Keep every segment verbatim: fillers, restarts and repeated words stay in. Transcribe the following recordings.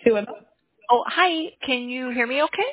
Sí, bueno. Oh, hi. Can you hear me okay?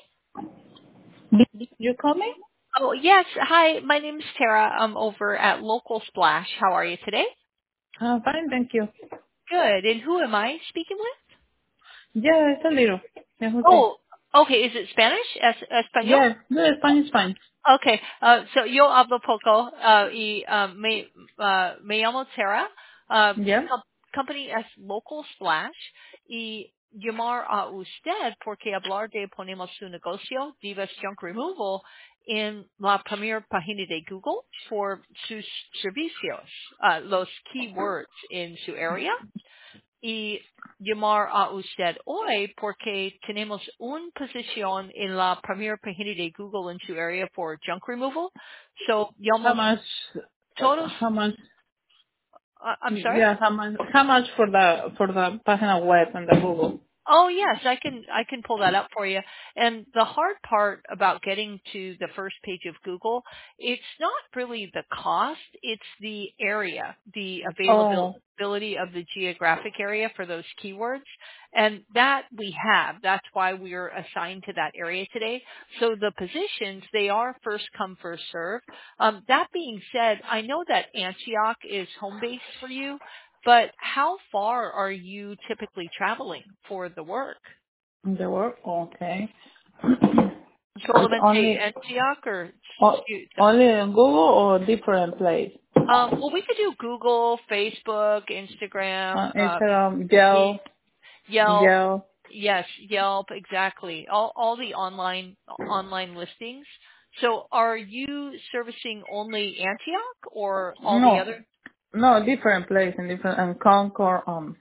Did you call me? Oh, yes. Hi. My name's Tara. I'm over at Local Splash. How are you today? Uh, fine, thank you. Good. And who am I speaking with? Yeah, it's a little. Yeah, okay. Oh, okay. Is it Spanish? Es- Español? Yes, the Spanish fine. Okay. Uh, so yo hablo poco. Uh, y uh, me, uh, me llamo Tara. Uh, Yeah. com- company es Local Splash. Y llamar a usted porque hablar de ponemos su negocio, Divas Junk Removal, en la primera página de Google por sus servicios, uh, los keywords en su área. Y llamar a usted hoy porque tenemos una posición en la primera página de Google en su área por junk removal. So, How llamamos much? todos, How much? uh, I'm sorry? Yeah, how much? How much for the for the página web and the Google? Oh yes, I can I can pull that up for you. And the hard part about getting to the first page of Google, it's not really the cost, it's the area, the Oh, availability of the geographic area for those keywords. And that we have. That's why we're assigned to that area today. So the positions, they are first come, first serve. Um, that being said, I know that Antioch is home base for you. But how far are you typically traveling for the work? the work. Okay. It's Solamente only Antioch or o- only in Google or different place. um, well, we could do Google, Facebook, Instagram, Uh, uh, Instagram, Ye- Yelp, Yelp. Yelp. Yes, Yelp, exactly. All all the online online listings. So, are you servicing only Antioch or all the No, other? no, different place in different and Concord, um,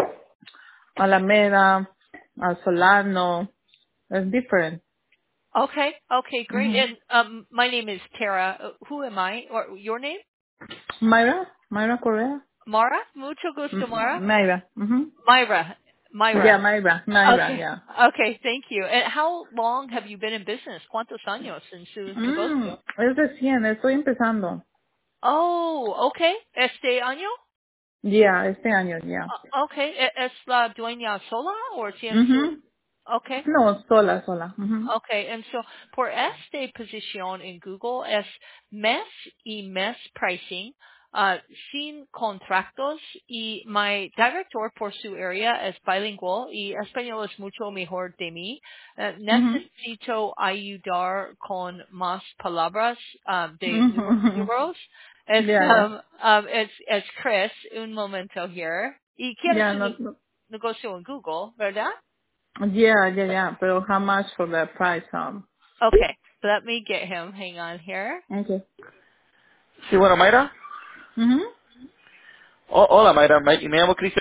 Alameda, uh, Solano. It's different. Okay, okay, great. hmm And um, my name is Tara. Uh, Who am I? Or your name? Myra, Myra Correa. Mara? Mucho gusto, M- Mara. Myra. hmm Myra. Yeah, Myra. Myra, Myra. Okay. Yeah. Okay, thank you. And how long have you been in business? ¿Cuántos años en su Mm, negocio? es recién, estoy empezando. Oh, okay. Este año? Yeah, este año, yeah. Ah, okay. ¿E- ¿Es la dueña sola o tiene su? Mhm. Okay. No, sola, sola. Mhm. Okay, and so por esta posición en Google es mes y mes pricing, uh, sin contratos y mi director por su área es bilingüe y español es mucho mejor de mí. Uh, Mhm. necesito ayudar con más palabras um, de nu- Mhm. números. Es, Yeah, yeah. um, um, es, es Chris, un momento here. Y quiere Yeah, su no, ne- no. negocio en Google, ¿verdad? Yeah, yeah, yeah. Pero how much for the price? Um. Okay, let me get him. Hang on here. Okay. Sí, bueno, Mayra. Mhm. Oh, hola, Mayra. Me, me llamo Cristian.